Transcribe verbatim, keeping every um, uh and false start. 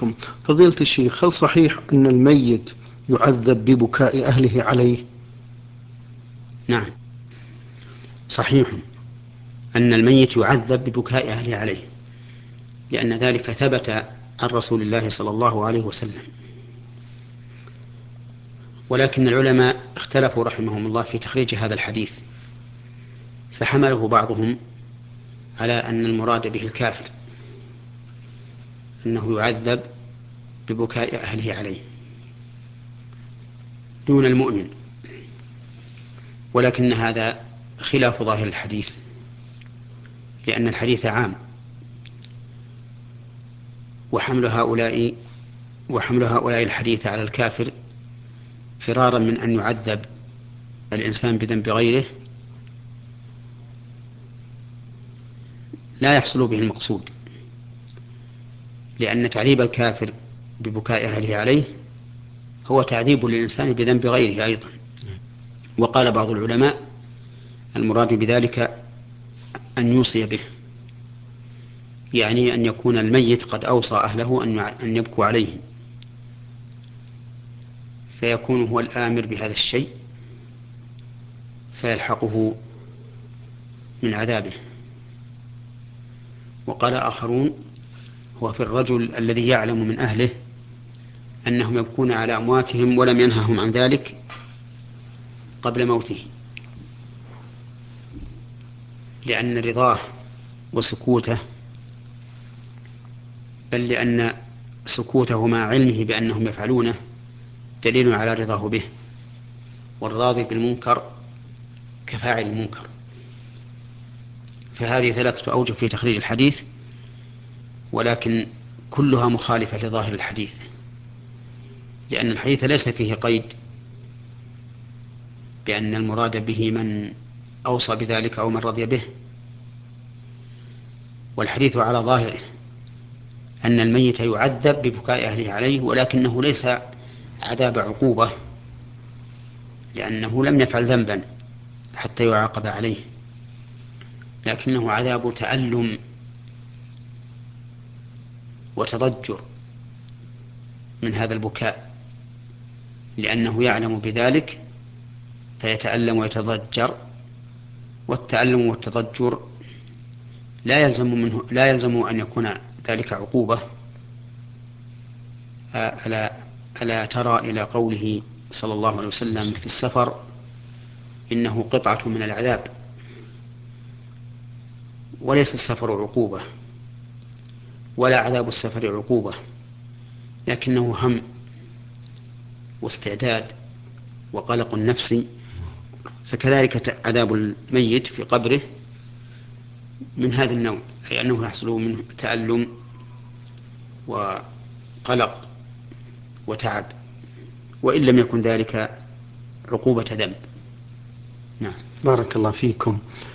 فيكم. فضيلة الشيخ، هل صحيح أن الميت يعذب ببكاء أهله عليه؟ نعم، صحيح أن الميت يعذب ببكاء أهله عليه، لأن ذلك ثبت عن رسول الله صلى الله عليه وسلم. ولكن العلماء اختلفوا رحمهم الله في تخريج هذا الحديث، فحمله بعضهم على أن المراد به الكافر، أنه يعذب ببكاء أهله عليه دون المؤمن، ولكن هذا خلاف ظاهر الحديث، لأن الحديث عام، وحمل هؤلاء وحمل هؤلاء الحديث على الكافر فرارا من أن يعذب الإنسان بذنب غيره لا يحصل به المقصود، لأن تعذيب الكافر ببكاء أهله عليه هو تعذيب للإنسان بذنب غيره أيضا. وقال بعض العلماء المراد بذلك أن يوصي به، يعني أن يكون الميت قد أوصى أهله أن يبكوا عليه، فيكون هو الآمر بهذا الشيء فيلحقه من عذابه. وقال آخرون هو في الرجل الذي يعلم من أهله أنهم يبكون على أمواتهم ولم ينههم عن ذلك قبل موته، لأن رضاه وسكوته، بل لأن سكوته مع علمه بأنهم يفعلونه دليل على رضاه به، والراضي بالمنكر كفاعل المنكر. فهذه ثلاثة أوجه في تخريج الحديث، ولكن كلها مخالفة لظاهر الحديث، لأن الحديث ليس فيه قيد بأن المراد به من أوصى بذلك أو من رضي به، والحديث على ظاهره أن الميت يعذب ببكاء أهله عليه، ولكنه ليس عذاب عقوبة، لأنه لم يفعل ذنبا حتى يعاقب عليه، لكنه عذاب تألم وتضجر من هذا البكاء، لأنه يعلم بذلك فيتألم ويتضجر، والتألم والتضجر لا يلزم منه لا يلزم أن يكون ذلك عقوبة. ألا, ألا ترى إلى قوله صلى الله عليه وسلم في السفر إنه قطعة من العذاب؟ وليس السفر عقوبة ولا عذاب السفر عقوبة، لكنه هم واستعداد وقلق نفسي. فكذلك عذاب الميت في قبره من هذا النوع، أي أنه يحصل منه تألم وقلق وتعب، وإن لم يكن ذلك عقوبة ذنب. نعم. بارك الله فيكم.